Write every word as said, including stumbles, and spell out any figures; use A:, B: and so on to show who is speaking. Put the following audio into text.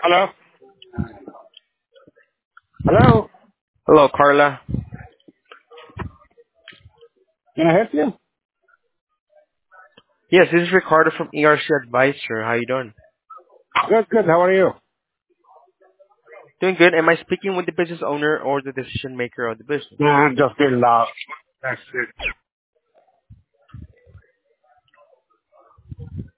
A: Hello? Hello?
B: Hello, Carla.
A: Can I help you?
B: Yes, this is Ricardo from E R C Advisor. How you doing?
A: Good, good. How are you?
B: Doing good. Am I speaking with the business owner or the decision maker of the business?
A: Nah, I'm just getting lost. That's it.